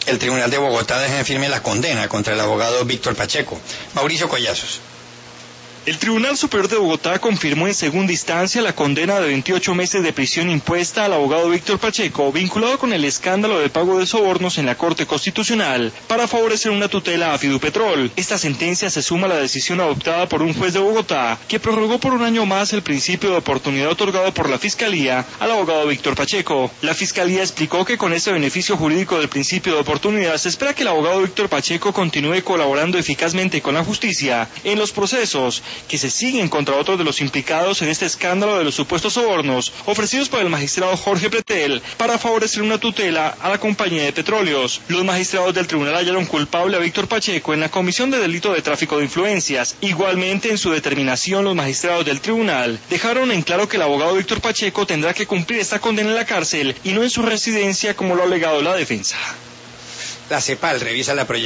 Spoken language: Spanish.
el Tribunal de Bogotá deja en firme la condena contra el abogado Víctor Pacheco. Mauricio Collazos. El Tribunal Superior de Bogotá confirmó en segunda instancia la condena de 28 meses de prisión impuesta al abogado Víctor Pacheco, vinculado con el escándalo de pago de sobornos en la Corte Constitucional para favorecer una tutela a Fidupetrol. Esta sentencia se suma a la decisión adoptada por un juez de Bogotá, que prorrogó por un año más el principio de oportunidad otorgado por la Fiscalía al abogado Víctor Pacheco. La Fiscalía explicó que con este beneficio jurídico del principio de oportunidad se espera que el abogado Víctor Pacheco continúe colaborando eficazmente con la justicia en los procesos que se siguen contra otros de los implicados en este escándalo de los supuestos sobornos ofrecidos por el magistrado Jorge Pretel para favorecer una tutela a la compañía de petróleos. Los magistrados del tribunal hallaron culpable a Víctor Pacheco en la comisión de delito de tráfico de influencias. Igualmente, en su determinación, los magistrados del tribunal dejaron en claro que el abogado Víctor Pacheco tendrá que cumplir esta condena en la cárcel y no en su residencia, como lo ha alegado la defensa. La CEPAL revisa la proyección